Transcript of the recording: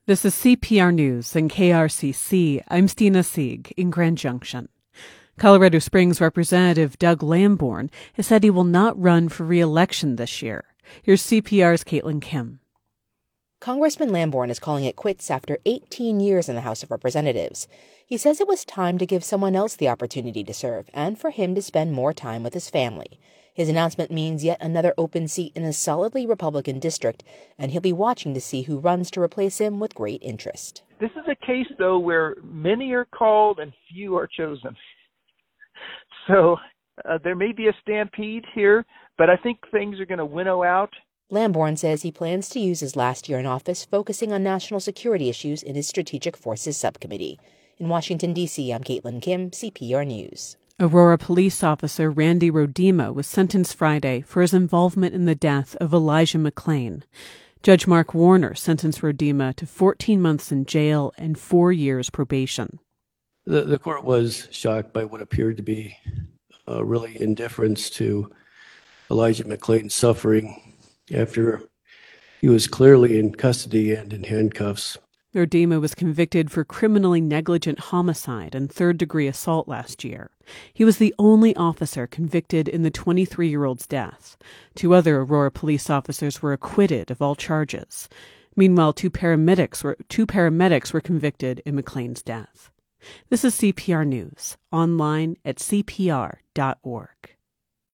This is CPR News and KRCC. I'm Stina Sieg in Grand Junction. Colorado Springs Representative Doug Lamborn has said he will not run for re-election this year. Here's CPR's Caitlin Kim. Congressman Lamborn is calling it quits after 18 years in the House of Representatives. He says it was time to give someone else the opportunity to serve and for him to spend more time with his family. His announcement means yet another open seat in a solidly Republican district, and he'll be watching to see who runs to replace him with great interest. This is a case, though, where many are called and few are chosen. So there may be a stampede here, but I think things are going to winnow out. Lamborn says he plans to use his last year in office focusing on national security issues in his Strategic Forces Subcommittee. In Washington, D.C., I'm Caitlin Kim, CPR News. Aurora police officer Randy Rodema was sentenced Friday for his involvement in the death of Elijah McClain. Judge Mark Warner sentenced Rodema to 14 months in jail and 4 years probation. The court was shocked by what appeared to be really indifference to Elijah McClain's suffering after he was clearly in custody and in handcuffs. Rodema was convicted for criminally negligent homicide and third-degree assault last year. He was the only officer convicted in the 23-year-old's death. 2 other Aurora police officers were acquitted of all charges. Meanwhile, two paramedics were convicted in McClain's death. This is CPR News, online at cpr.org.